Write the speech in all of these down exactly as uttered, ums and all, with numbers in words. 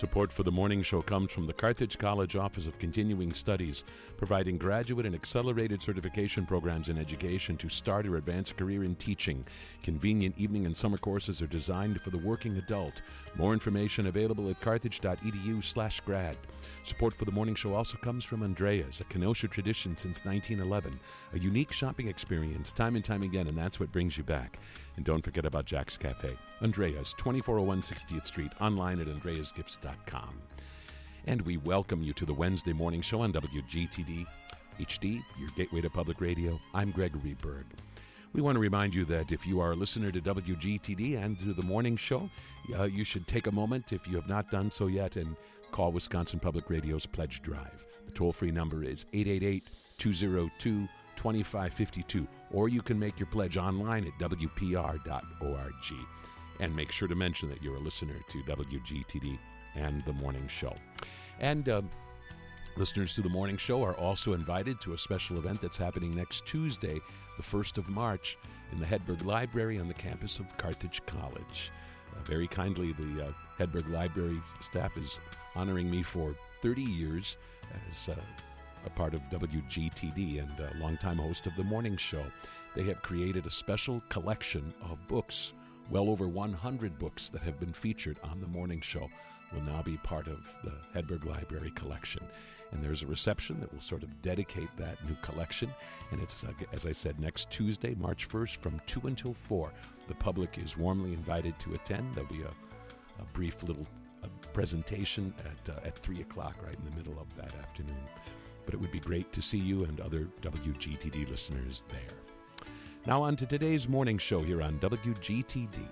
Support for the morning show comes from the Carthage College Office of Continuing Studies, providing graduate and accelerated certification programs in education to start or advance a career in teaching. Convenient evening and summer courses are designed for the working adult. More information available at carthage.edu slash grad. Support for the morning show also comes from Andrea's, a Kenosha tradition since nineteen eleven. A unique shopping experience time and time again, and that's what brings you back. And don't forget about Jack's Cafe. Andrea's, twenty-four oh one sixtieth Street, online at andreas gifts dot com. And we welcome you to the Wednesday morning show on W G T D H D, your gateway to public radio. I'm Gregory Berg. We want to remind you that if you are a listener to W G T D and to the morning show, uh, you should take a moment, if you have not done so yet, and call Wisconsin Public Radio's Pledge Drive. The toll-free number is eight eight eight, two oh two, two five five two, or you can make your pledge online at w p r dot org. And make sure to mention that you're a listener to W G T D and the morning show. And uh, listeners to the morning show are also invited to a special event that's happening next Tuesday, the first of March, in the Hedberg Library on the campus of Carthage College. Uh, very kindly, the uh, Hedberg Library staff is honoring me for thirty years as uh, a part of W G T D and a longtime host of the morning show. They have created a special collection of books. Well over one hundred books that have been featured on the morning show will now be part of the Hedberg Library collection. And there's a reception that will sort of dedicate that new collection. And it's, uh, as I said, next Tuesday, March first, from two until four. The public is warmly invited to attend. There'll be a, a brief little uh, presentation at, uh, at three o'clock, right in the middle of that afternoon. But it would be great to see you and other W G T D listeners there. Now on to today's morning show here on W G T D.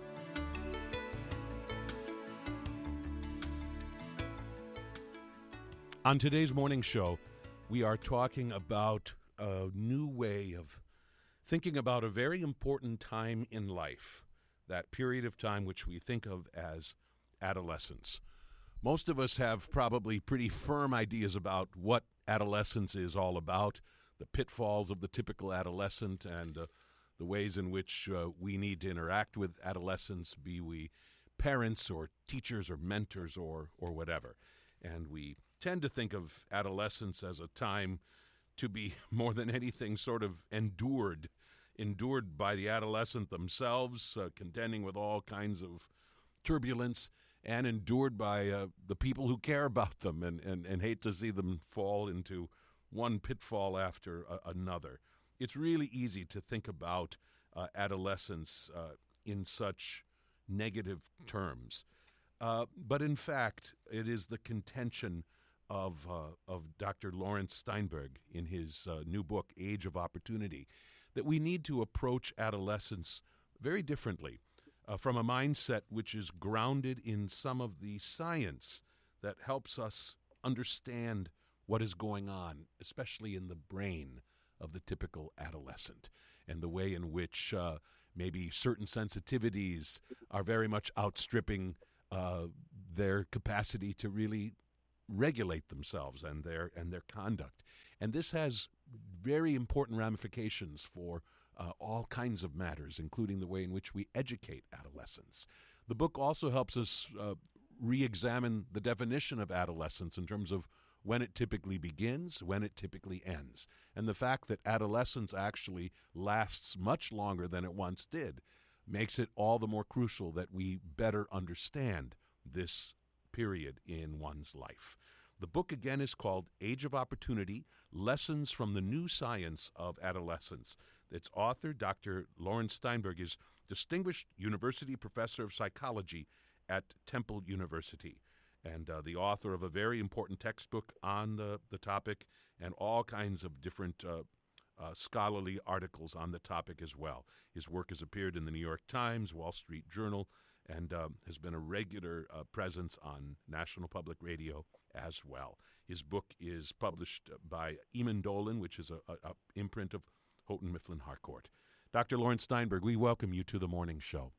On today's morning show, we are talking about a new way of thinking about a very important time in life, that period of time which we think of as adolescence. Most of us have probably pretty firm ideas about what adolescence is all about, the pitfalls of the typical adolescent, and uh, the ways in which uh, we need to interact with adolescents, be we parents or teachers or mentors or or whatever. And we tend to think of adolescence as a time to be more than anything sort of endured, endured by the adolescent themselves, uh, contending with all kinds of turbulence, and endured by uh, the people who care about them and, and, and hate to see them fall into one pitfall after uh, another. It's really easy to think about uh, adolescence uh, in such negative terms. Uh, but in fact, it is the contention of uh, of Doctor Lawrence Steinberg in his uh, new book, Age of Opportunity, that we need to approach adolescence very differently, uh, from a mindset which is grounded in some of the science that helps us understand what is going on, especially in the brain of the typical adolescent, and the way in which uh, maybe certain sensitivities are very much outstripping uh, their capacity to really regulate themselves and their and their conduct. And this has very important ramifications for uh, all kinds of matters, including the way in which we educate adolescents. The book also helps us uh, re-examine the definition of adolescence in terms of when it typically begins, when it typically ends, and the fact that adolescence actually lasts much longer than it once did makes it all the more crucial that we better understand this period in one's life. The book again is called Age of Opportunity, Lessons from the New Science of Adolescence. Its author, Doctor Lawrence Steinberg, is Distinguished University Professor of Psychology at Temple University, and uh, the author of a very important textbook on the, the topic, and all kinds of different uh, uh, scholarly articles on the topic as well. His work has appeared in the New York Times, Wall Street Journal, and um, has been a regular uh, presence on National Public Radio as well. His book is published by Eamon Dolan, which is a, a, a imprint of Houghton Mifflin Harcourt. Doctor Lawrence Steinberg, we welcome you to the morning show.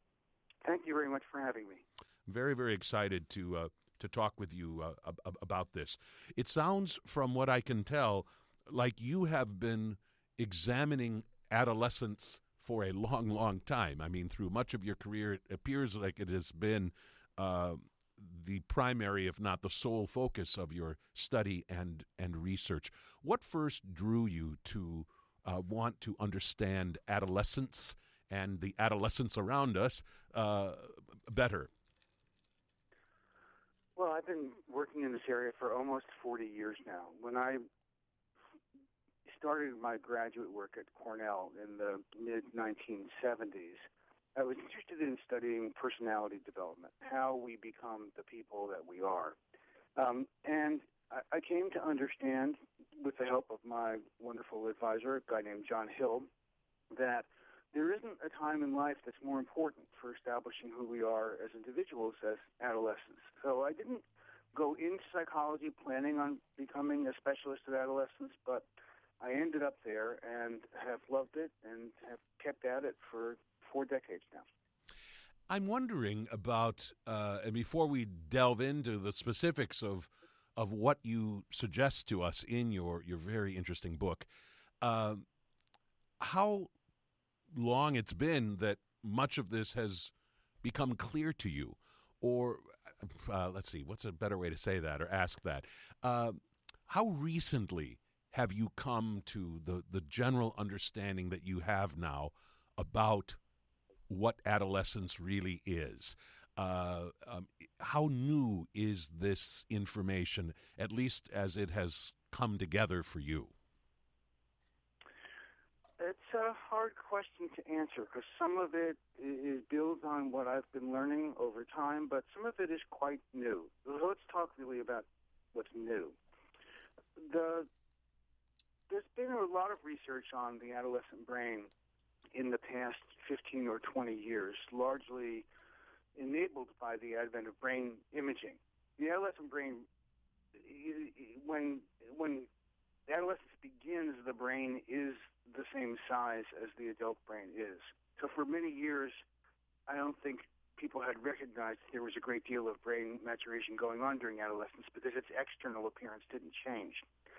Thank you very much for having me. Very, very excited to uh, to talk with you uh, ab- about this. It sounds, from what I can tell, like you have been examining adolescence for a long, long time. I mean, through much of your career, it appears like it has been uh, the primary, if not the sole focus of your study and, and research. What first drew you to uh, want to understand adolescence and the adolescents around us uh, better? Well, I've been working in this area for almost forty years now. When I started my graduate work at Cornell in the mid nineteen seventies, I was interested in studying personality development, how we become the people that we are. Um, and I, I came to understand, with the help of my wonderful advisor, a guy named John Hill, that there isn't a time in life that's more important for establishing who we are as individuals as adolescence. So I didn't go into psychology planning on becoming a specialist of adolescence, but I ended up there and have loved it and have kept at it for four decades now. I'm wondering about, uh, and before we delve into the specifics of of what you suggest to us in your, your very interesting book, uh, how long it's been that much of this has become clear to you, or uh, let's see, what's a better way to say that or ask that? Uh, how recently have you come to the, the general understanding that you have now about what adolescence really is? Uh, um, how new is this information, at least as it has come together for you? It's a hard question to answer because some of it is builds on what I've been learning over time, but some of it is quite new. So let's talk really about what's new. The There's been a lot of research on the adolescent brain in the past fifteen or twenty years, largely enabled by the advent of brain imaging. The adolescent brain, when when adolescence begins, the brain is the same size as the adult brain is. So for many years, I don't think people had recognized there was a great deal of brain maturation going on during adolescence because its external appearance didn't change.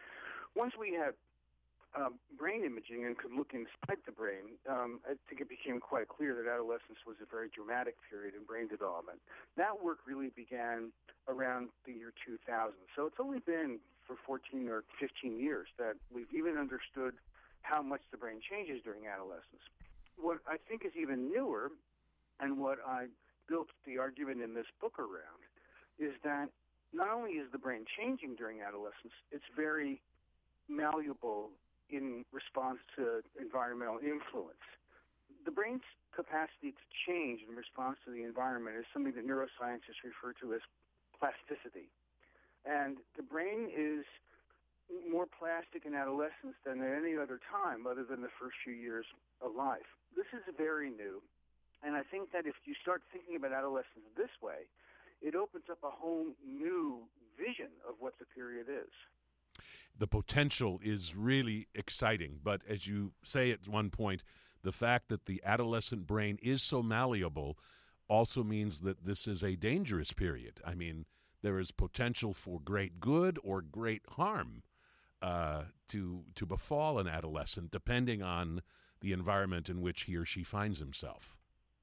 Once we had um, brain imaging and could look inside the brain, um, I think it became quite clear that adolescence was a very dramatic period in brain development. That work really began around the year two thousand. So it's only been for fourteen or fifteen years that we've even understood how much the brain changes during adolescence. What I think is even newer, and what I built the argument in this book around, is that not only is the brain changing during adolescence, it's very malleable in response to environmental influence. The brain's capacity to change in response to the environment is something that neuroscientists refer to as plasticity. And the brain is more plastic in adolescence than at any other time other than the first few years of life. This is very new, and I think that if you start thinking about adolescence this way, it opens up a whole new vision of what the period is. The potential is really exciting, but as you say at one point, the fact that the adolescent brain is so malleable also means that this is a dangerous period. I mean, there is potential for great good or great harm uh, to to befall an adolescent, depending on the environment in which he or she finds himself.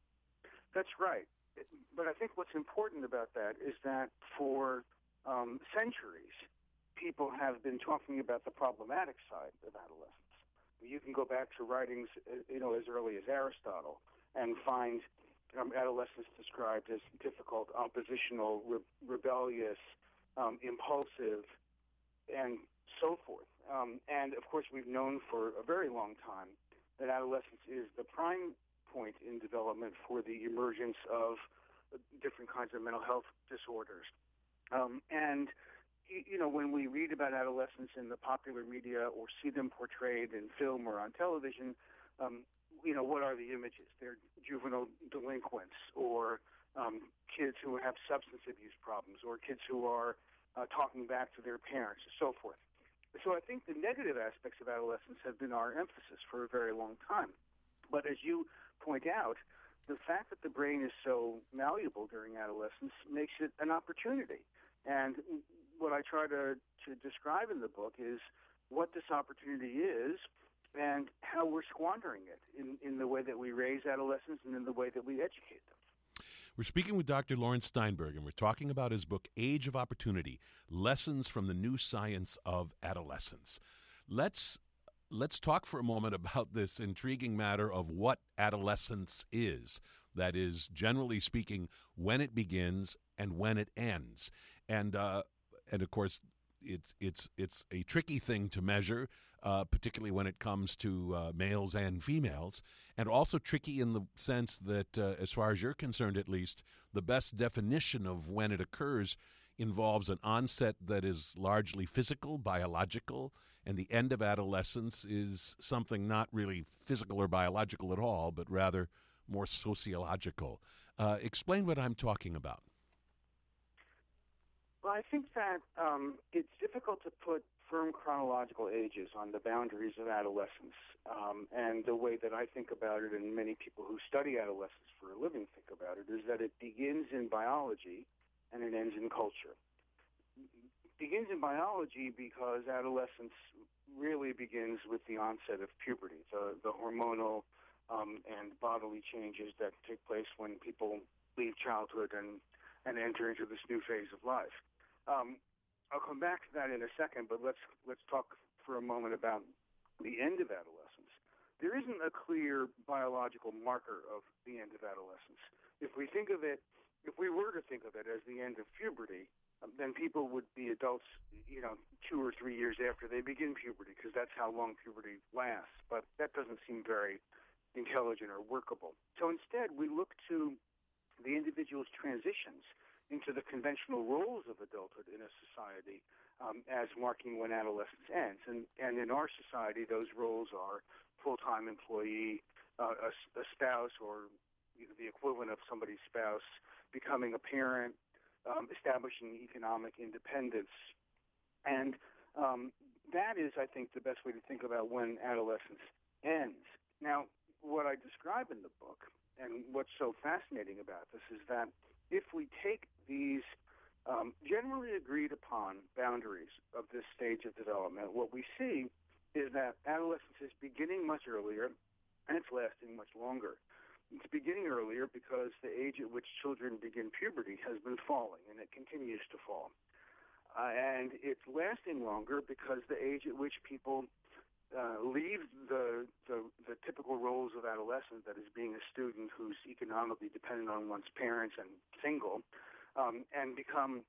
That's right. But I think what's important about that is that for um, centuries, people have been talking about the problematic side of adolescence. You can go back to writings, you know, as early as Aristotle and find um, adolescence described as difficult, oppositional, re- rebellious, um, impulsive, and so forth. Um, and, of course, we've known for a very long time that adolescence is the prime point in development for the emergence of different kinds of mental health disorders. Um, and you know, when we read about adolescents in the popular media or see them portrayed in film or on television, um, you know, what are the images? They're juvenile delinquents or um, kids who have substance abuse problems or kids who are uh, talking back to their parents and so forth. So I think the negative aspects of adolescence have been our emphasis for a very long time. But as you point out, the fact that the brain is so malleable during adolescence makes it an opportunity. And what I try to, to describe in the book is what this opportunity is and how we're squandering it in, in the way that we raise adolescents and in the way that we educate them. We're speaking with Doctor Lawrence Steinberg, and we're talking about his book, Age of Opportunity, Lessons from the New Science of Adolescence. Let's let's talk for a moment about this intriguing matter of what adolescence is. That is, generally speaking, when it begins and when it ends. And, uh, and of course, it's it's it's a tricky thing to measure, uh, particularly when it comes to uh, males and females, and also tricky in the sense that, uh, as far as you're concerned at least, the best definition of when it occurs involves an onset that is largely physical, biological, and the end of adolescence is something not really physical or biological at all, but rather more sociological. Uh, explain what I'm talking about. Well, I think that um, it's difficult to put firm chronological ages on the boundaries of adolescence. Um, and the way that I think about it, and many people who study adolescence for a living think about it, is that it begins in biology and it ends in culture. It begins in biology because adolescence really begins with the onset of puberty, the, the hormonal um, and bodily changes that take place when people leave childhood and, and enter into this new phase of life. Um, I'll come back to that in a second, but let's let's talk for a moment about the end of adolescence. There isn't a clear biological marker of the end of adolescence. If we think of it, if we were to think of it as the end of puberty, um, then people would be adults, you know, two or three years after they begin puberty, because that's how long puberty lasts. But that doesn't seem very intelligent or workable. So instead, we look to the individual's transitions into the conventional roles of adulthood in a society um, as marking when adolescence ends. And, and in our society, those roles are full-time employee, uh, a, a spouse or the equivalent of somebody's spouse, becoming a parent, um, establishing economic independence. And um, that is, I think, the best way to think about when adolescence ends. Now, what I describe in the book, and what's so fascinating about this, is that if we take these um, generally agreed upon boundaries of this stage of development, what we see is that adolescence is beginning much earlier and it's lasting much longer. It's beginning earlier because the age at which children begin puberty has been falling, and it continues to fall. Uh, and it's lasting longer because the age at which people Uh, leave the, the the typical roles of adolescence, that is being a student who's economically dependent on one's parents and single, um, and become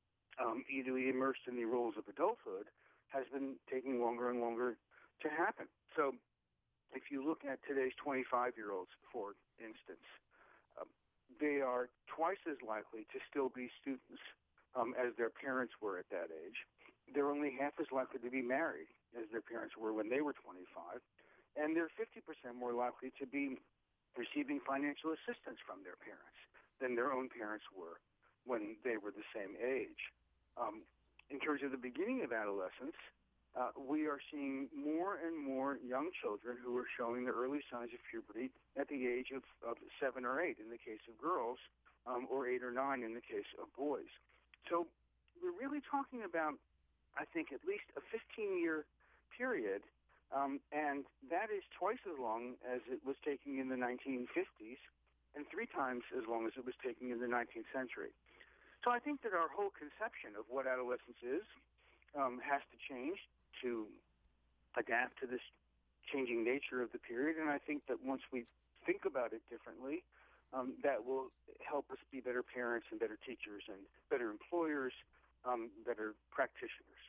um, either immersed in the roles of adulthood, has been taking longer and longer to happen. So if you look at today's twenty-five-year-olds, for instance, um, they are twice as likely to still be students um, as their parents were at that age. They're only half as likely to be married as their parents were when they were twenty-five, and they're fifty percent more likely to be receiving financial assistance from their parents than their own parents were when they were the same age. Um, in terms of the beginning of adolescence, uh, we are seeing more and more young children who are showing the early signs of puberty at the age of, of seven or eight in the case of girls, um, or eight or nine in the case of boys. So we're really talking about, I think, at least a fifteen-year period, um, and that is twice as long as it was taking in the nineteen fifties and three times as long as it was taking in the nineteenth century. So I think that our whole conception of what adolescence is um, has to change to adapt to this changing nature of the period, and I think that once we think about it differently, um, that will help us be better parents and better teachers and better employers, um, better practitioners.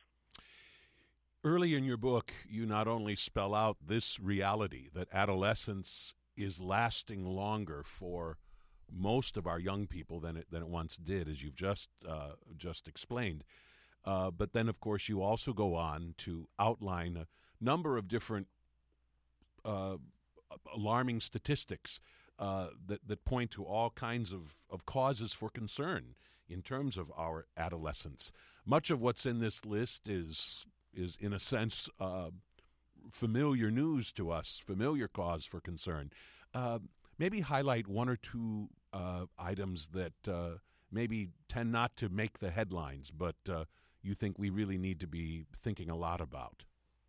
Early in your book, you not only spell out this reality that adolescence is lasting longer for most of our young people than it than it once did, as you've just uh, just explained, uh, but then, of course, you also go on to outline a number of different uh, alarming statistics uh, that that point to all kinds of, of causes for concern in terms of our adolescence. Much of what's in this list is is in a sense uh, familiar news to us, familiar cause for concern. Uh, maybe highlight one or two uh, items that uh, maybe tend not to make the headlines, but uh, you think we really need to be thinking a lot about.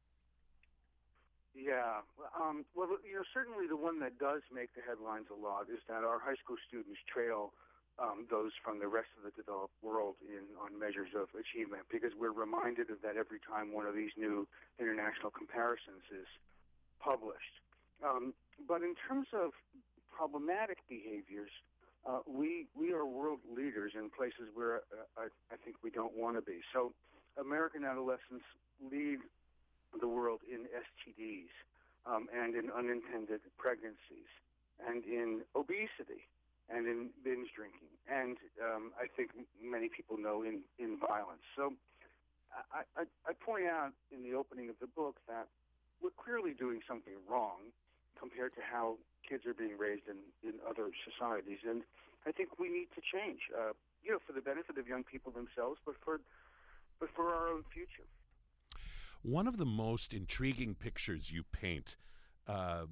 Yeah. Um, well, you know, certainly the one that does make the headlines a lot is that our high school students trail um, those from the rest of the developed world in on measures of achievement, because we're reminded of that every time one of these new international comparisons is published. Um, but in terms of problematic behaviors, uh, we we are world leaders in places where uh, I, I think we don't want to be. So American adolescents lead the world in S T Ds um, and in unintended pregnancies and in obesity and in binge drinking, and um, I think many people know in, in violence. So I, I, I point out in the opening of the book that we're clearly doing something wrong compared to how kids are being raised in, in other societies, and I think we need to change, uh, you know, for the benefit of young people themselves, but for but for our own future. One of the most intriguing pictures you paint uh,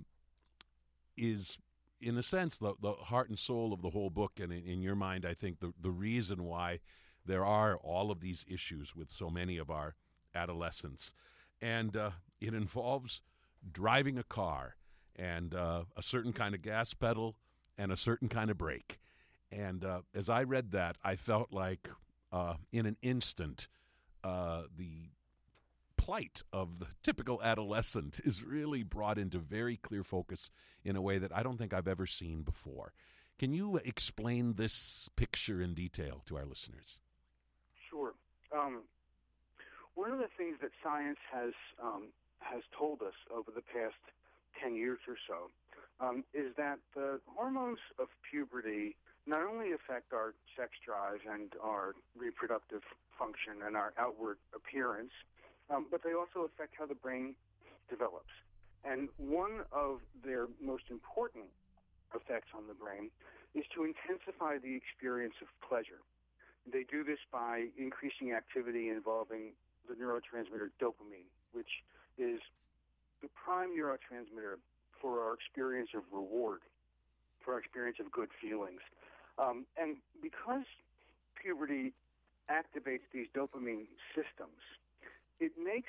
is, in a sense, the, the heart and soul of the whole book, and in, in your mind, I think the, the reason why there are all of these issues with so many of our adolescents. And uh, it involves driving a car and uh, a certain kind of gas pedal and a certain kind of brake. And uh, as I read that, I felt like uh, in an instant, uh, the plight of the typical adolescent is really brought into very clear focus in a way that I don't think I've ever seen before. Can you explain this picture in detail to our listeners? Sure. Um, one of the things that science has um, has told us over the past ten years or so um, is that the hormones of puberty not only affect our sex drive and our reproductive function and our outward appearance, um, but they also affect how the brain develops. And one of their most important effects on the brain is to intensify the experience of pleasure. They do this by increasing activity involving the neurotransmitter dopamine, which is the prime neurotransmitter for our experience of reward, for our experience of good feelings. Um, and because puberty activates these dopamine systems, it makes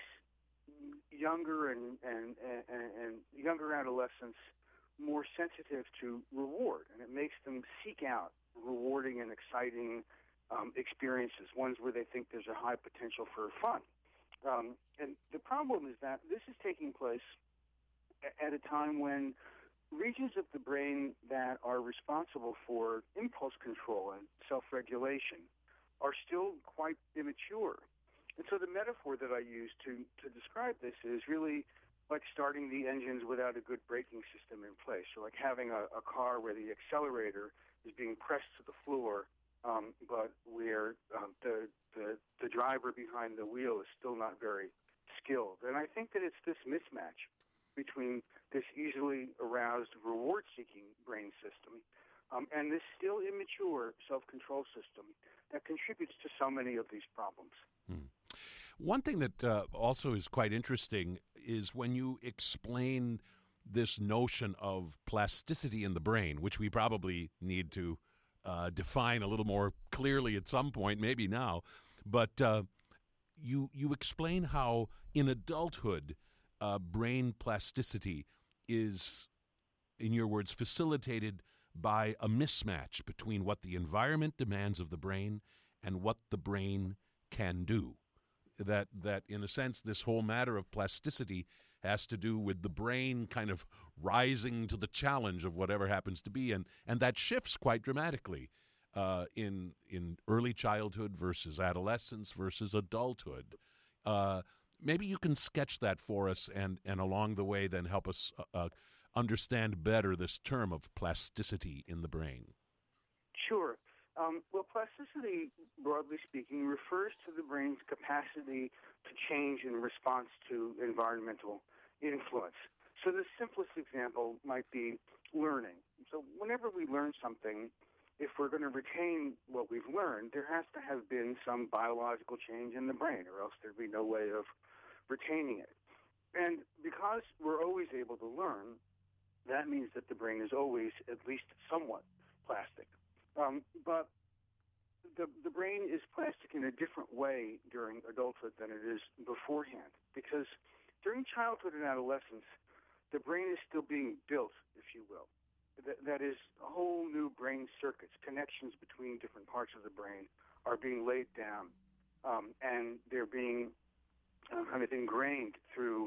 younger and, and, and, and younger adolescents more sensitive to reward, and it makes them seek out rewarding and exciting um, experiences, ones where they think there's a high potential for fun. Um, and the problem is that this is taking place at a time when regions of the brain that are responsible for impulse control and self-regulation are still quite immature. And so the metaphor that I use to, to describe this is really like starting the engines without a good braking system in place, or like having a, a car where the accelerator is being pressed to the floor, um, but where um, the, the the driver behind the wheel is still not very skilled. And I think that it's this mismatch between this easily aroused reward-seeking brain system um, and this still immature self-control system that contributes to so many of these problems. Hmm. One thing that uh, also is quite interesting is when you explain this notion of plasticity in the brain, which we probably need to uh, define a little more clearly at some point, maybe now, but uh, you you explain how in adulthood uh, brain plasticity is, in your words, facilitated by a mismatch between what the environment demands of the brain and what the brain can do. That, that in a sense, this whole matter of plasticity has to do with the brain kind of rising to the challenge of whatever happens to be, and, and that shifts quite dramatically uh, in in early childhood versus adolescence versus adulthood. Uh, maybe you can sketch that for us, and, and along the way then help us uh, uh, understand better this term of plasticity in the brain. Sure. Um, well, plasticity, broadly speaking, refers to the brain's capacity to change in response to environmental influence. So the simplest example might be learning. So whenever we learn something, if we're going to retain what we've learned, there has to have been some biological change in the brain, or else there'd be no way of retaining it. And because we're always able to learn, that means that the brain is always at least somewhat plastic. Um, but the, the brain is plastic in a different way during adulthood than it is beforehand, because during childhood and adolescence, the brain is still being built, if you will. th- that is whole new brain circuits, connections between different parts of the brain are being laid down, um, and they're being uh, kind of ingrained through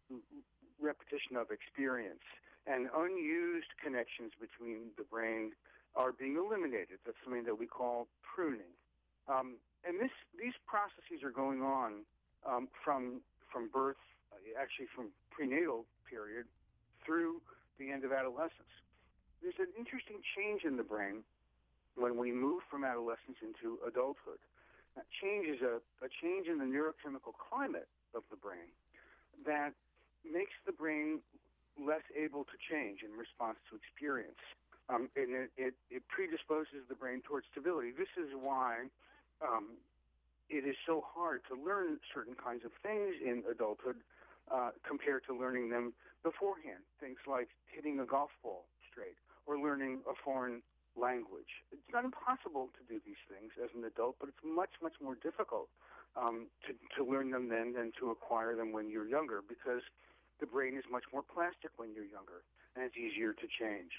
repetition of experience. And unused connections between the brain are being eliminated. That's something that we call pruning. Um, and this, these processes are going on um, from from birth, uh, actually from prenatal period through the end of adolescence. There's an interesting change in the brain when we move from adolescence into adulthood. That change is a, a change in the neurochemical climate of the brain that makes the brain less able to change in response to experience. Um, and it, it, it predisposes the brain towards stability. This is why um, it is so hard to learn certain kinds of things in adulthood uh, compared to learning them beforehand. Things like hitting a golf ball straight or learning a foreign language. It's not impossible to do these things as an adult, but it's much, much more difficult um, to, to learn them then than to acquire them when you're younger, because the brain is much more plastic when you're younger, and it's easier to change.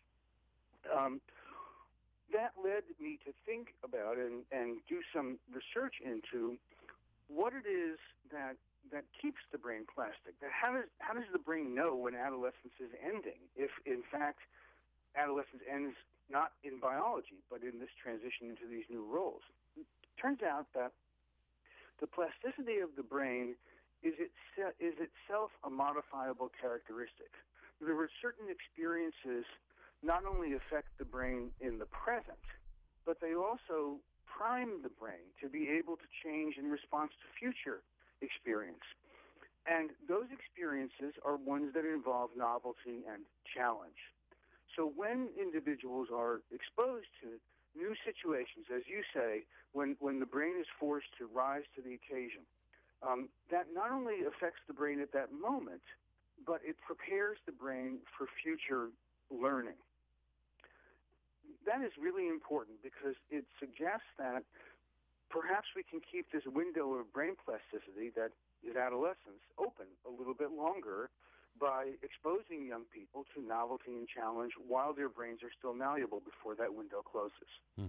Um, that led me to think about and, and do some research into what it is that that keeps the brain plastic. That how does how does the brain know when adolescence is ending? If in fact adolescence ends not in biology, but in this transition into these new roles. It turns out that the plasticity of the brain is, itse- is itself a modifiable characteristic. There were certain experiences not only affect the brain in the present, but they also prime the brain to be able to change in response to future experience. And those experiences are ones that involve novelty and challenge. So when individuals are exposed to new situations, as you say, when, when the brain is forced to rise to the occasion, um, that not only affects the brain at that moment, but it prepares the brain for future learning. That is really important because it suggests that perhaps we can keep this window of brain plasticity that is adolescence open a little bit longer by exposing young people to novelty and challenge while their brains are still malleable before that window closes. Hmm.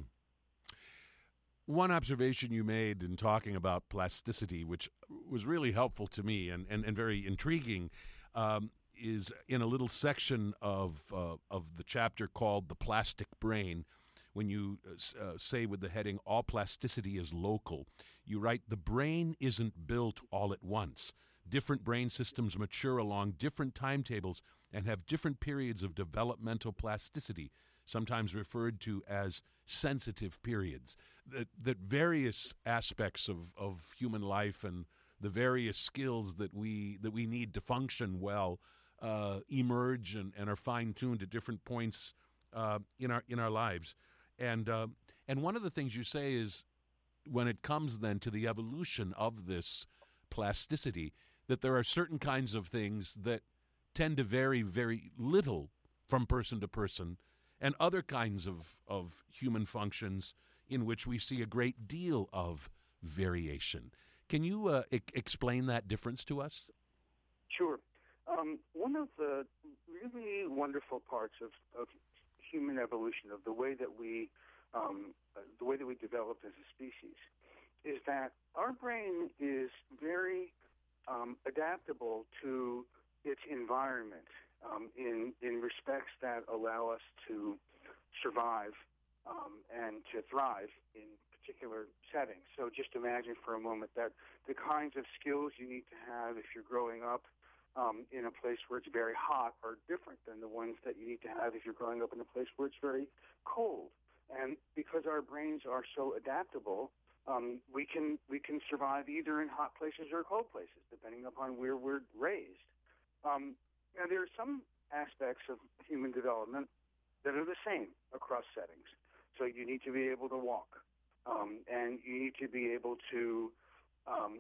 One observation you made in talking about plasticity, which was really helpful to me and, and, and very intriguing, um, is in a little section of uh, of the chapter called The Plastic Brain. When you uh, say with the heading, all plasticity is local, you write, the brain isn't built all at once. Different brain systems mature along different timetables and have different periods of developmental plasticity, sometimes referred to as sensitive periods. That, that various aspects of, of human life and the various skills that we that we need to function well uh, emerge and, and are fine-tuned at different points uh, in our in our lives. And uh, and one of the things you say is, when it comes then to the evolution of this plasticity, that there are certain kinds of things that tend to vary very little from person to person, and other kinds of, of human functions in which we see a great deal of variation. Can you uh, e- explain that difference to us? Sure. Um, one of the really wonderful parts of, of human evolution, of the way that we um, uh, the way that we developed as a species, is that our brain is very um, adaptable to its environment um, in in respects that allow us to survive um, and to thrive in particular settings. So just imagine for a moment that the kinds of skills you need to have if you're growing up um, in a place where it's very hot are different than the ones that you need to have if you're growing up in a place where it's very cold. And because our brains are so adaptable, um, we can we can survive either in hot places or cold places, depending upon where we're raised. Um, now, there are some aspects of human development that are the same across settings. So you need to be able to walk, um, and you need to be able to um,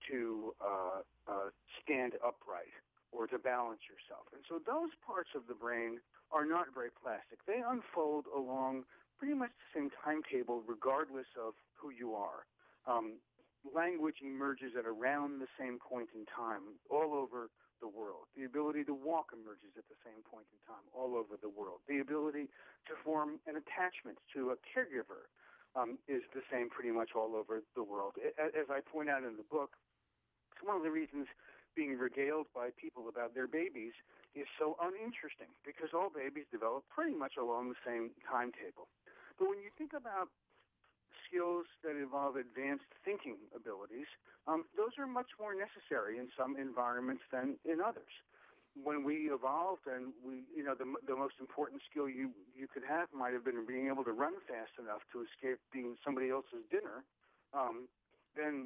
to uh, uh, stand upright or to balance yourself. And so those parts of the brain are not very plastic. They unfold along pretty much the same timetable regardless of who you are. Um, language emerges at around the same point in time all over the world. The ability to walk emerges at the same point in time all over the world. The ability to form an attachment to a caregiver um, is the same pretty much all over the world. As I point out in the book, it's one of the reasons being regaled by people about their babies is so uninteresting, because all babies develop pretty much along the same timetable. But when you think about skills that involve advanced thinking abilities, um, those are much more necessary in some environments than in others. When we evolved, and we, you know, the, the most important skill you, you could have might have been being able to run fast enough to escape being somebody else's dinner, um, then,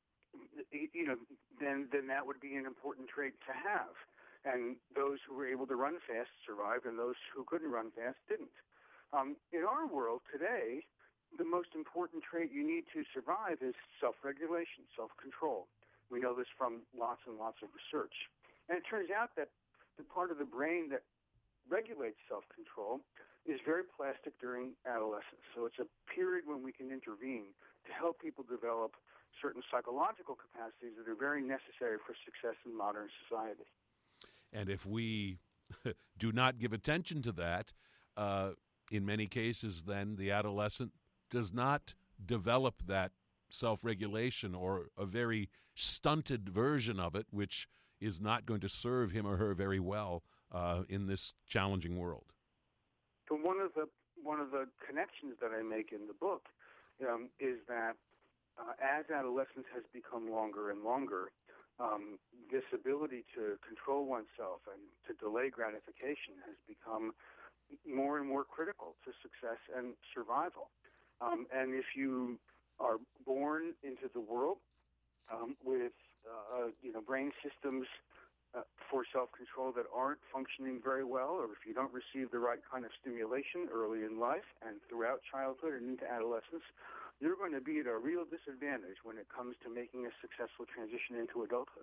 you know, then, then that would be an important trait to have. And those who were able to run fast survived, and those who couldn't run fast didn't. Um, in our world today, the most important trait you need to survive is self-regulation, self-control. We know this from lots and lots of research. And it turns out that the part of the brain that regulates self-control is very plastic during adolescence. So it's a period when we can intervene to help people develop certain psychological capacities that are very necessary for success in modern society. And if we do not give attention to that, uh, in many cases, then the adolescent does not develop that self-regulation, or a very stunted version of it, which is not going to serve him or her very well uh, in this challenging world. So one of the one of the connections that I make in the book um, is that uh, as adolescence has become longer and longer, um, this ability to control oneself and to delay gratification has become more and more critical to success and survival. Um, and if you are born into the world um, with uh, you know brain systems uh, for self-control that aren't functioning very well, or if you don't receive the right kind of stimulation early in life and throughout childhood and into adolescence, you're going to be at a real disadvantage when it comes to making a successful transition into adulthood.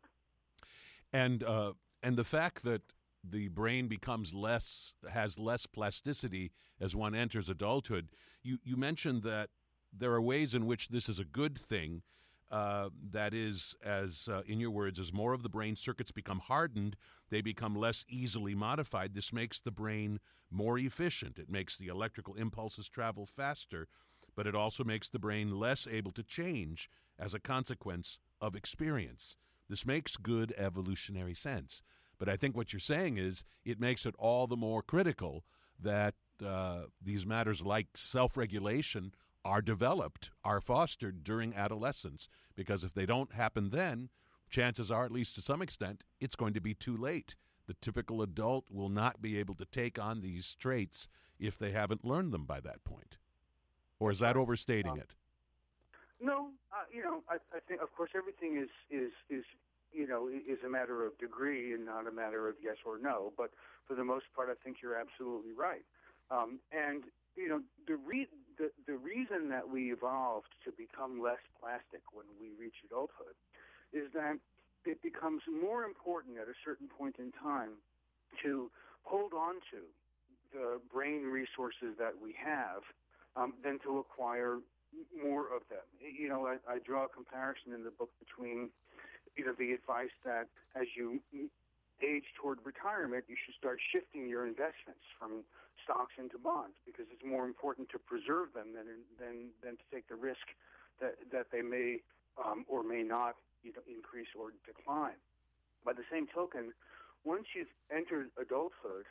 And uh, and the fact that the brain becomes less, has less plasticity as one enters adulthood. You, you mentioned that there are ways in which this is a good thing. Uh, that is, as uh, in your words, as more of the brain circuits become hardened, they become less easily modified. This makes the brain more efficient. It makes the electrical impulses travel faster, but it also makes the brain less able to change as a consequence of experience. This makes good evolutionary sense. But I think what you're saying is it makes it all the more critical that uh, these matters like self-regulation are developed, are fostered during adolescence. Because if they don't happen then, chances are, at least to some extent, it's going to be too late. The typical adult will not be able to take on these traits if they haven't learned them by that point. Or is that overstating um, it? No, uh, you know, I, I think, of course, everything is is is. you know, is a matter of degree and not a matter of yes or no. But for the most part, I think you're absolutely right. Um, and, you know, the, re- the the reason that we evolved to become less plastic when we reach adulthood is that it becomes more important at a certain point in time to hold on to the brain resources that we have um, than to acquire more of them. You know, I, I draw a comparison in the book between you know, the advice that as you age toward retirement, you should start shifting your investments from stocks into bonds, because it's more important to preserve them than than than to take the risk that that they may um, or may not you know, increase or decline. By the same token, once you've entered adulthood,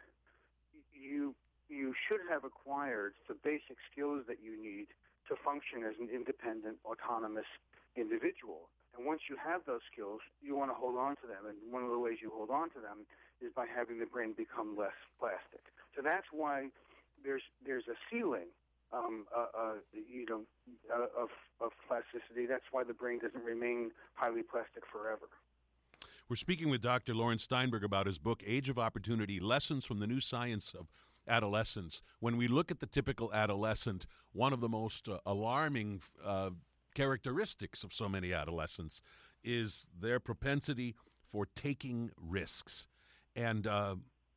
you you should have acquired the basic skills that you need to function as an independent, autonomous individual. And once you have those skills, you want to hold on to them. And one of the ways you hold on to them is by having the brain become less plastic. So that's why there's there's a ceiling, um, uh, uh, you know, uh, of of plasticity. That's why the brain doesn't remain highly plastic forever. We're speaking with Doctor Lawrence Steinberg about his book, Age of Opportunity, Lessons from the New Science of Adolescence. When we look at the typical adolescent, one of the most uh, alarming uh, characteristics of so many adolescents is their propensity for taking risks. And uh,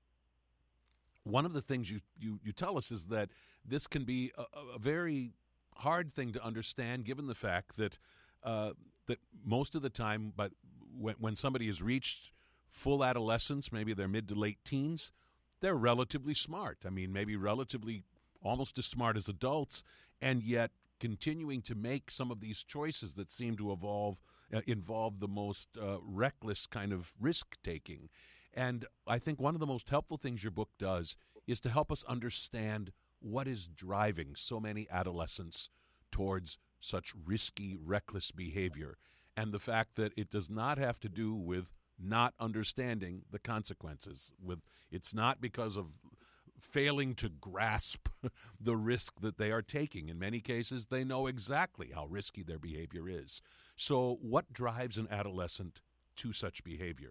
one of the things you, you, you tell us is that this can be a, a very hard thing to understand, given the fact that uh, that most of the time, but when, when somebody has reached full adolescence, maybe they're mid to late teens, they're relatively smart. I mean, maybe relatively almost as smart as adults, and yet continuing to make some of these choices that seem to evolve, uh, involve the most uh, reckless kind of risk-taking. And I think one of the most helpful things your book does is to help us understand what is driving so many adolescents towards such risky, reckless behavior, and the fact that it does not have to do with not understanding the consequences. With it's not because of failing to grasp the risk that they are taking. In many cases, they know exactly how risky their behavior is. So what drives an adolescent to such behavior?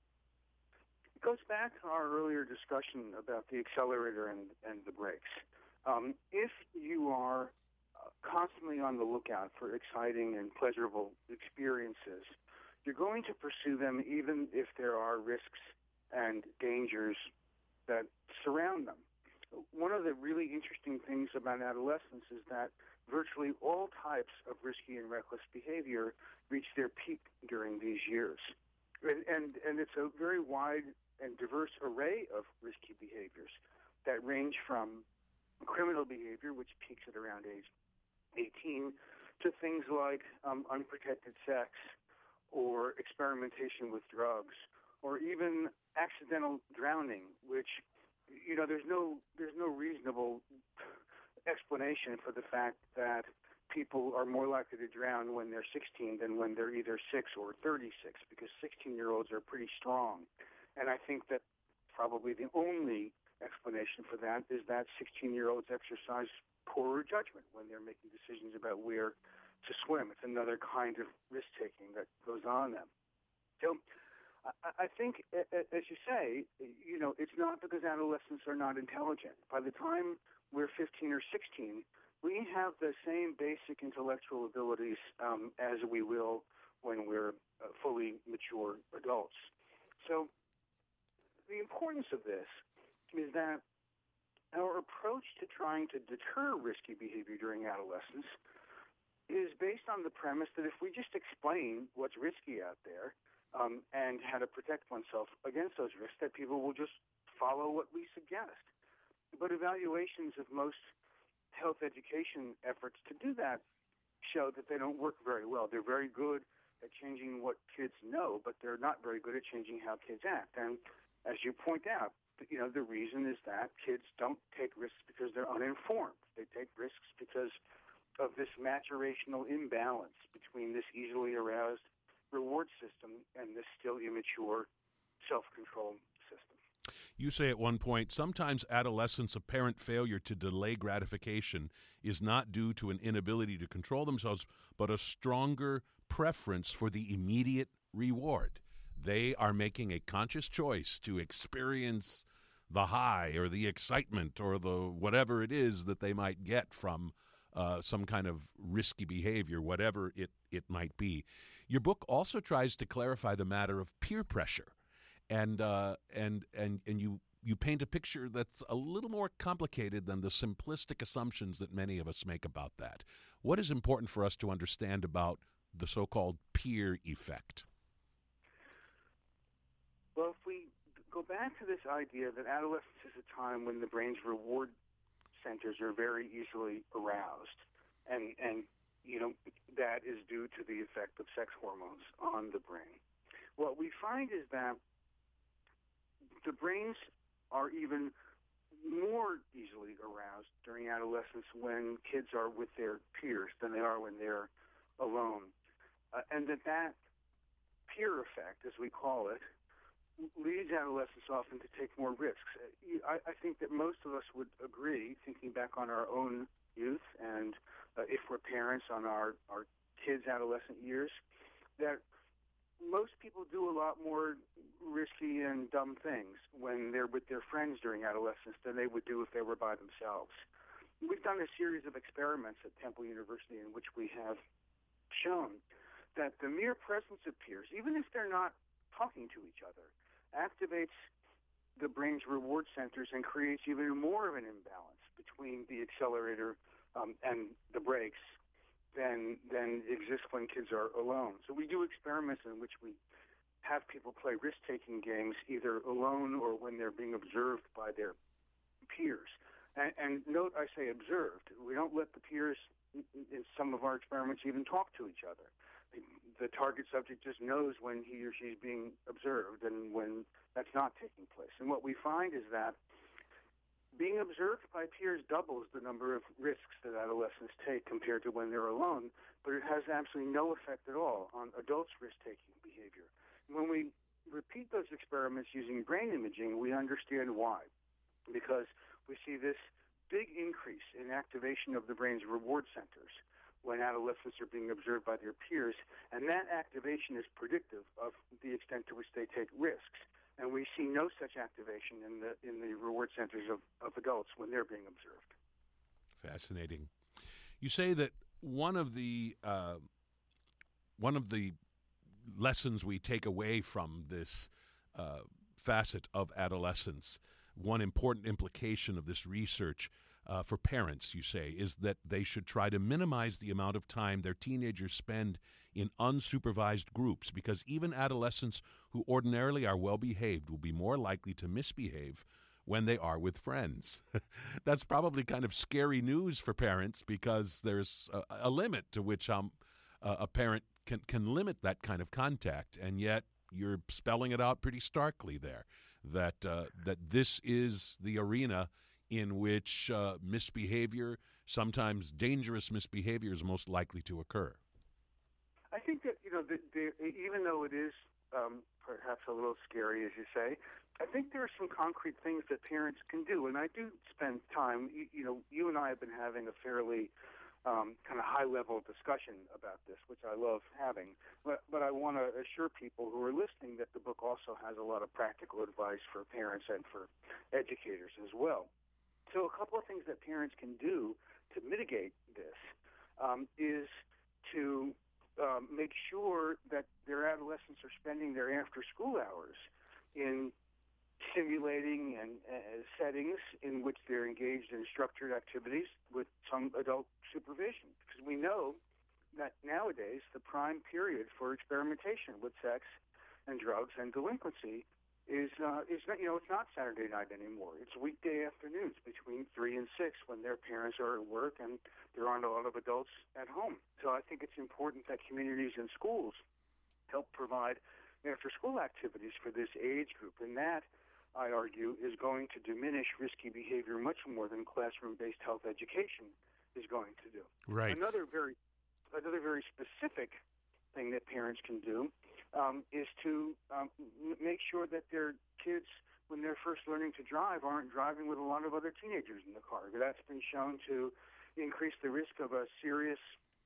It goes back to our earlier discussion about the accelerator and, and the brakes. Um, if you are uh, constantly on the lookout for exciting and pleasurable experiences, you're going to pursue them even if there are risks and dangers that surround them. One of the really interesting things about adolescence is that virtually all types of risky and reckless behavior reach their peak during these years. And, and, and it's a very wide and diverse array of risky behaviors that range from criminal behavior, which peaks at around age eighteen, to things like um, unprotected sex or experimentation with drugs, or even accidental drowning, which, you know, there's no there's no reasonable explanation for the fact that people are more likely to drown when they're sixteen than when they're either six or thirty-six, because sixteen-year-olds are pretty strong. And I think that probably the only explanation for that is that sixteen-year-olds exercise poorer judgment when they're making decisions about where to swim. It's another kind of risk-taking that goes on them. So I think, as you say, you know, it's not because adolescents are not intelligent. By the time we're fifteen or sixteen, we have the same basic intellectual abilities um, as we will when we're uh, fully mature adults. So the importance of this is that our approach to trying to deter risky behavior during adolescence is based on the premise that if we just explain what's risky out there um, and how to protect oneself against those risks, that people will just follow what we suggest. But evaluations of most health education efforts to do that show that they don't work very well. They're very good at changing what kids know, but they're not very good at changing how kids act. And as you point out, you know, the reason is that kids don't take risks because they're uninformed. They take risks because of this maturational imbalance between this easily aroused reward system and this still immature self-control system. You say at one point, sometimes adolescents' apparent failure to delay gratification is not due to an inability to control themselves, but a stronger preference for the immediate reward. They are making a conscious choice to experience the high or the excitement or the whatever it is that they might get from uh, some kind of risky behavior, whatever it, it might be. Your book also tries to clarify the matter of peer pressure, and uh, and and and you you paint a picture that's a little more complicated than the simplistic assumptions that many of us make about that. What is important for us to understand about the so-called peer effect? Well, if we go back to this idea that adolescence is a time when the brain's reward centers are very easily aroused, and, and you know, that is due to the effect of sex hormones on the brain. What we find is that the brains are even more easily aroused during adolescence when kids are with their peers than they are when they're alone. Uh, and that that peer effect, as we call it, leads adolescents often to take more risks. I, I think that most of us would agree, thinking back on our own youth and uh, if we're parents on our, our kids' adolescent years, that most people do a lot more risky and dumb things when they're with their friends during adolescence than they would do if they were by themselves. We've done a series of experiments at Temple University in which we have shown that the mere presence of peers, even if they're not talking to each other, activates the brain's reward centers and creates even more of an imbalance between the accelerator um, and the brakes than than exists when kids are alone. So we do experiments in which we have people play risk-taking games either alone or when they're being observed by their peers. And, and note, I say observed. We don't let the peers in some of our experiments even talk to each other. The, the target subject just knows when he or she's being observed and when that's not taking place. And what we find is that being observed by peers doubles the number of risks that adolescents take compared to when they're alone, but it has absolutely no effect at all on adults' risk-taking behavior. When we repeat those experiments using brain imaging, we understand why. Because we see this big increase in activation of the brain's reward centers when adolescents are being observed by their peers, and that activation is predictive of the extent to which they take risks. And we see no such activation in the in the reward centers of, of adults when they're being observed. Fascinating. You say that one of the uh, one of the lessons we take away from this uh, facet of adolescence, one important implication of this research uh, for parents, you say, is that they should try to minimize the amount of time their teenagers spend in unsupervised groups, because even adolescents who ordinarily are well-behaved will be more likely to misbehave when they are with friends. That's probably kind of scary news for parents, because there's a, a limit to which um, uh, a parent can, can limit that kind of contact, and yet you're spelling it out pretty starkly there, that uh, that this is the arena in which uh, misbehavior, sometimes dangerous misbehavior, is most likely to occur. I think that, you know, the, the, even though it is um, perhaps a little scary, as you say, I think there are some concrete things that parents can do. And I do spend time, you, you know, you and I have been having a fairly um, kind of high-level discussion about this, which I love having. But, but I want to assure people who are listening that the book also has a lot of practical advice for parents and for educators as well. So a couple of things that parents can do to mitigate this um, is to um, make sure that their adolescents are spending their after-school hours in simulating and uh, settings in which they're engaged in structured activities with some adult supervision. Because we know that nowadays the prime period for experimentation with sex and drugs and delinquency is uh, is not, you know, it's not Saturday night anymore. It's weekday afternoons between three and six when their parents are at work and there aren't a lot of adults at home. So I think it's important that communities and schools help provide after-school activities for this age group, and that, I argue, is going to diminish risky behavior much more than classroom-based health education is going to do. Right. Another very, another very specific thing that parents can do um, is to um, make sure that their kids, when they're first learning to drive, aren't driving with a lot of other teenagers in the car. That's been shown to increase the risk of a serious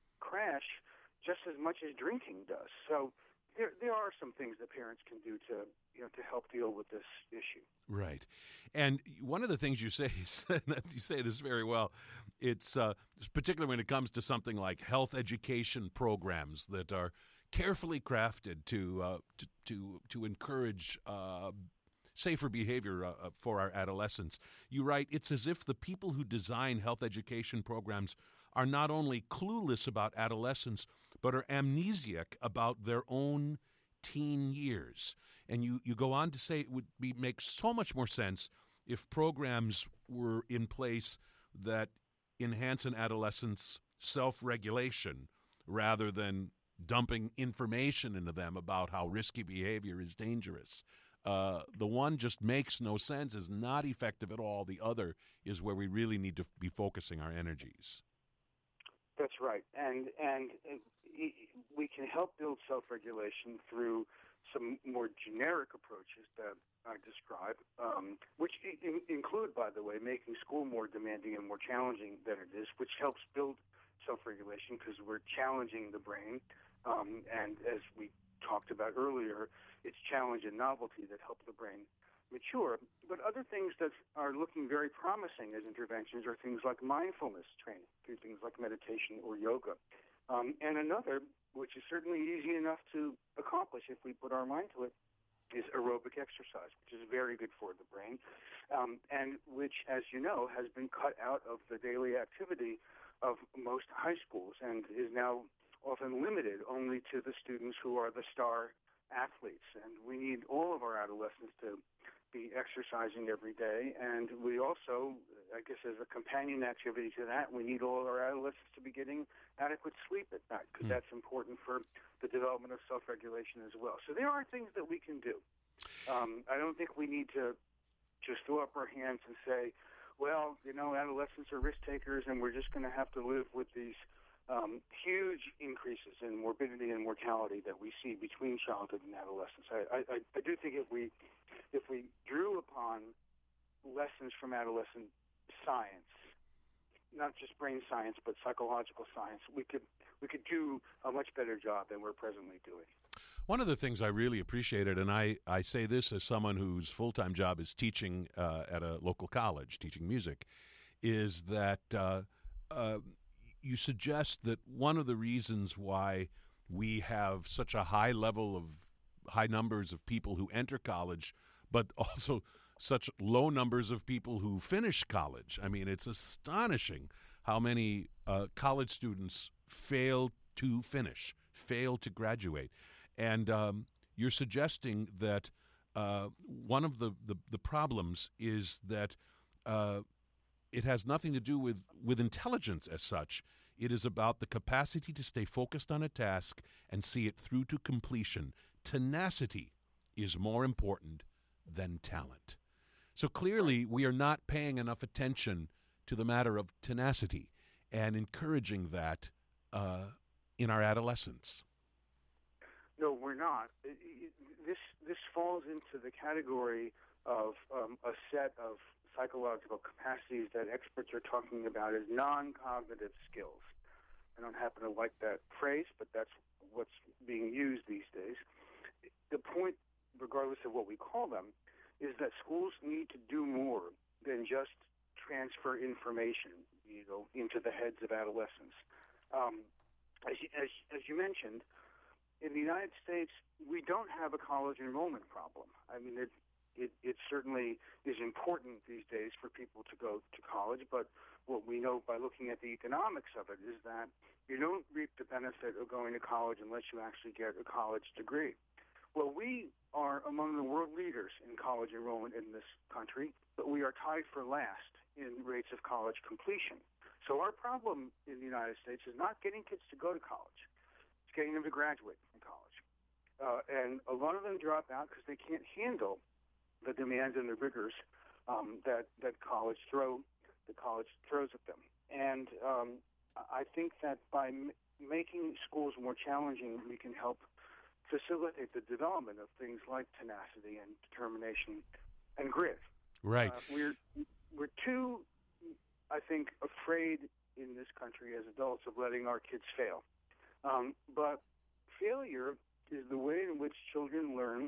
crash just as much as drinking does. So there, there are some things that parents can do to, you know, to help deal with this issue. Right. And one of the things you say is, you say this very well, it's uh, particularly when it comes to something like health education programs that are carefully crafted to uh, to, to to encourage uh, safer behavior uh, for our adolescents. You write, it's as if the people who design health education programs are not only clueless about adolescence, but are amnesiac about their own teen years. And you, you go on to say it would be make so much more sense if programs were in place that enhance an adolescent's self-regulation rather than dumping information into them about how risky behavior is dangerous. Uh, the one just makes no sense, is not effective at all. The other is where we really need to be focusing our energies. That's right. And, and we can help build self-regulation through some more generic approaches that I describe, um, which in, include, by the way, making school more demanding and more challenging than it is, which helps build self-regulation because we're challenging the brain. Um, and as we talked about earlier, it's challenge and novelty that help the brain mature. But other things that are looking very promising as interventions are things like mindfulness training, through things like meditation or yoga. Um, and another, which is certainly easy enough to accomplish if we put our mind to it, is aerobic exercise, which is very good for the brain, um, and which, as you know, has been cut out of the daily activity of most high schools and is now often limited only to the students who are the star athletes, and we need all of our adolescents to be exercising every day. And we also, I guess as a companion activity to that, we need all of our adolescents to be getting adequate sleep at night, because mm. that's important for the development of self-regulation as well. So there are things that we can do. Um, I don't think we need to just throw up our hands and say, well, you know, adolescents are risk takers and we're just going to have to live with these um, huge increases in morbidity and mortality that we see between childhood and adolescence. I, I, I do think if we if we drew upon lessons from adolescent science, not just brain science but psychological science, we could we could do a much better job than we're presently doing. One of the things I really appreciated, and I, I say this as someone whose full-time job is teaching uh, at a local college, teaching music, is that uh, uh, you suggest that one of the reasons why we have such a high level of high numbers of people who enter college, but also such low numbers of people who finish college. I mean, it's astonishing how many uh, college students fail to finish, fail to graduate. And um, you're suggesting that uh, one of the, the, the problems is that uh, it has nothing to do with, with intelligence as such. It is about the capacity to stay focused on a task and see it through to completion. Tenacity is more important than talent. So clearly we are not paying enough attention to the matter of tenacity and encouraging that uh, in our adolescents. No, we're not. It, it, this this falls into the category of um, a set of psychological capacities that experts are talking about as non-cognitive skills. I don't happen to like that phrase, but that's what's being used these days. The point, regardless of what we call them, is that schools need to do more than just transfer information, you know, into the heads of adolescents. Um, as, you, as, as you mentioned, in the United States, we don't have a college enrollment problem. I mean, it, it, it certainly is important these days for people to go to college, but what we know by looking at the economics of it is that you don't reap the benefit of going to college unless you actually get a college degree. Well, we are among the world leaders in college enrollment in this country, but we are tied for last in rates of college completion. So our problem in the United States is not getting kids to go to college. Getting them to graduate from college. Uh, and a lot of them drop out because they can't handle the demands and the rigors um, that, that college throw, the college throws at them. And um, I think that by m- making schools more challenging, we can help facilitate the development of things like tenacity and determination and grit. Right. Uh, we're, we're too, I think, afraid in this country as adults of letting our kids fail. Um, but failure is the way in which children learn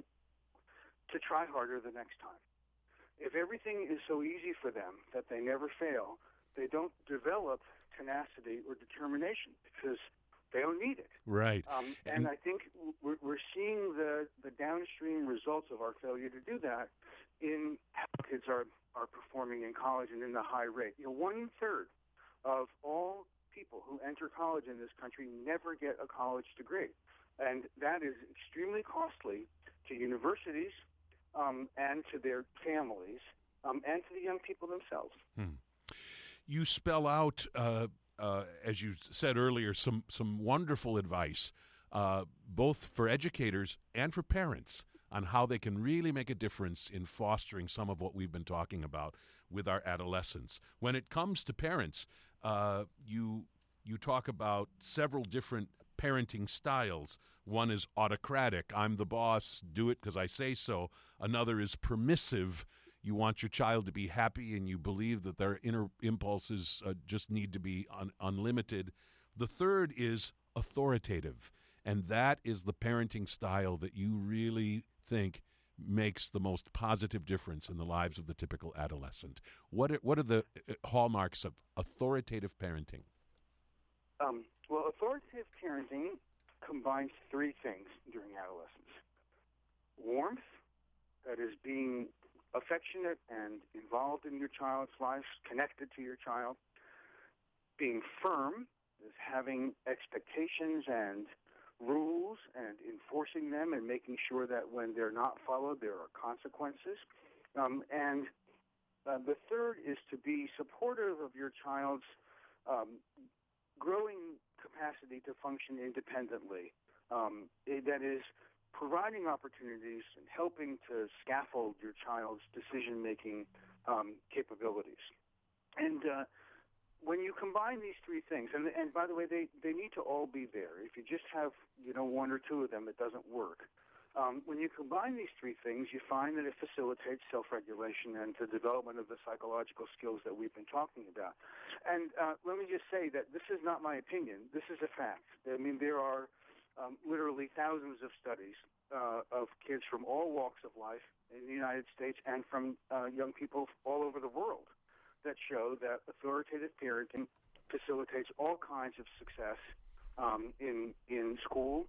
to try harder the next time. If everything is so easy for them that they never fail, they don't develop tenacity or determination because they don't need it. Right. Um, and, and I think we're, we're seeing the, the downstream results of our failure to do that in how kids are, are performing in college and in the high rate. You know, one third of all people who enter college in this country never get a college degree. And that is extremely costly to universities um, and to their families um, and to the young people themselves. Hmm. You spell out, uh, uh, as you said earlier, some, some wonderful advice, uh, both for educators and for parents, on how they can really make a difference in fostering some of what we've been talking about with our adolescents. When it comes to parents, Uh, you you talk about several different parenting styles. One is autocratic. I'm the boss. Do it because I say so. Another is permissive. You want your child to be happy and you believe that their inner impulses uh, just need to be un- unlimited. The third is authoritative. And that is the parenting style that you really think makes the most positive difference in the lives of the typical adolescent. What are, what are the hallmarks of authoritative parenting? Um, well, authoritative parenting combines three things during adolescence. Warmth, that is being affectionate and involved in your child's life, connected to your child. Being firm is having expectations and rules and enforcing them and making sure that when they're not followed, there are consequences. Um, and uh, the third is to be supportive of your child's um, growing capacity to function independently. Um, that is, providing opportunities and helping to scaffold your child's decision-making um, capabilities. And uh, when you combine these three things, and, and by the way, they, they need to all be there. If you just have, you know, one or two of them, it doesn't work. Um, when you combine these three things, you find that it facilitates self-regulation and the development of the psychological skills that we've been talking about. And uh, let me just say that this is not my opinion. This is a fact. I mean, there are um, literally thousands of studies uh, of kids from all walks of life in the United States and from uh, young people all over the world that show that authoritative parenting facilitates all kinds of success um, in in school,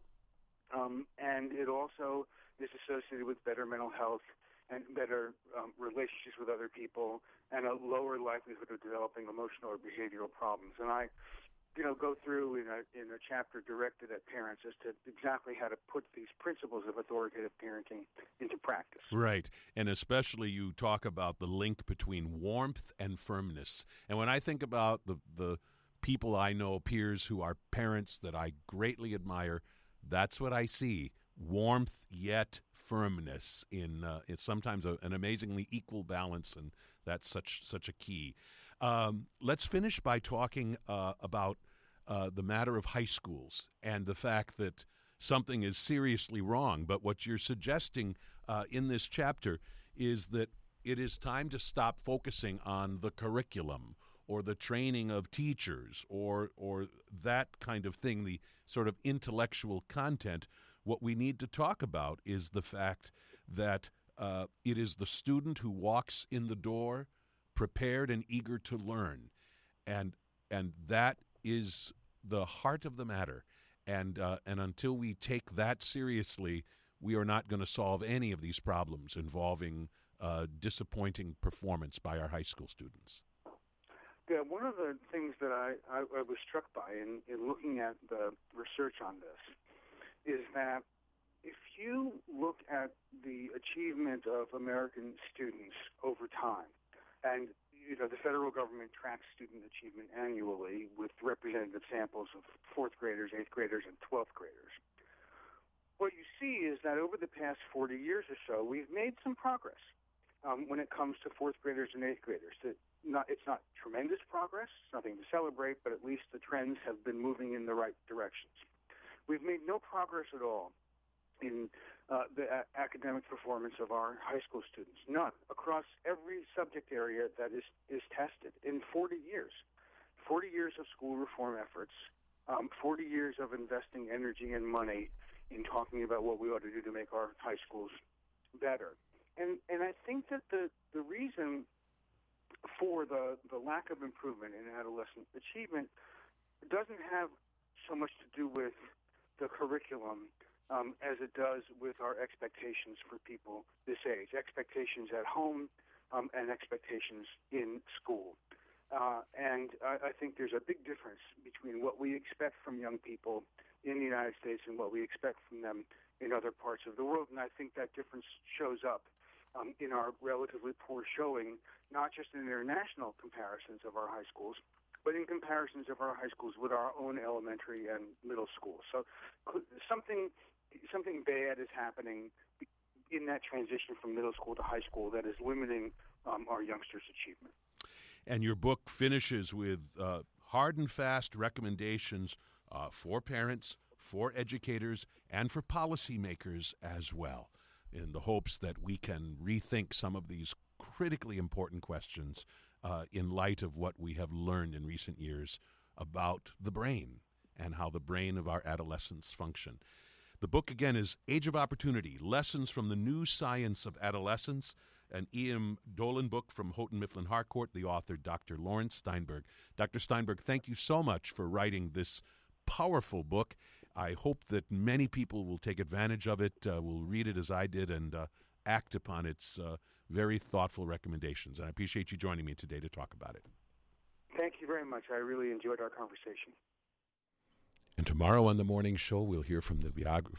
um, and it also is associated with better mental health and better um, relationships with other people and a lower likelihood of developing emotional or behavioral problems. And I, you know, go through in a in a chapter directed at parents as to exactly how to put these principles of authoritative parenting into practice. Right. And especially you talk about the link between warmth and firmness. And when I think about the the people I know, peers who are parents that I greatly admire, that's what I see. Warmth yet firmness in uh, it's sometimes a, an amazingly equal balance, and that's such such a key. Um, let's finish by talking uh, about uh, the matter of high schools and the fact that something is seriously wrong. But what you're suggesting uh, in this chapter is that it is time to stop focusing on the curriculum or the training of teachers or or that kind of thing, the sort of intellectual content. What we need to talk about is the fact that uh, it is the student who walks in the door prepared and eager to learn. And and that is the heart of the matter. And uh, and until we take that seriously, we are not going to solve any of these problems involving uh, disappointing performance by our high school students. Yeah, one of the things that I, I, I was struck by in, in looking at the research on this is that if you look at the achievement of American students over time, and you know the federal government tracks student achievement annually with representative samples of fourth graders, eighth graders, and twelfth graders, what you see is that over the past forty years or so, we've made some progress um, when it comes to fourth graders and eighth graders. That not, it's not tremendous progress, it's nothing to celebrate, but at least the trends have been moving in the right directions. We've made no progress at all in uh, the a- academic performance of our high school students. None. Across every subject area that is, is tested in forty years. forty years of school reform efforts, um, forty years of investing energy and money in talking about what we ought to do to make our high schools better. And and I think that the, the reason for the, the lack of improvement in adolescent achievement doesn't have so much to do with the curriculum um, as it does with our expectations for people this age, expectations at home um, and expectations in school. Uh, and I, I think there's a big difference between what we expect from young people in the United States and what we expect from them in other parts of the world. And I think that difference shows up um, in our relatively poor showing, not just in international comparisons of our high schools, but in comparisons of our high schools with our own elementary and middle schools. So something something bad is happening in that transition from middle school to high school that is limiting um, our youngsters' achievement. And your book finishes with uh, hard and fast recommendations uh, for parents, for educators, and for policymakers as well, in the hopes that we can rethink some of these critically important questions uh, in light of what we have learned in recent years about the brain and how the brain of our adolescents function. The book, again, is Age of Opportunity, Lessons from the New Science of Adolescence, an E M Dolan book from Houghton Mifflin Harcourt, the author, Doctor Lawrence Steinberg. Doctor Steinberg, thank you so much for writing this powerful book. I hope that many people will take advantage of it, uh, will read it as I did, and uh, act upon its uh, very thoughtful recommendations. And I appreciate you joining me today to talk about it. Thank you very much. I really enjoyed our conversation. And tomorrow on the morning show, we'll hear from the biographer.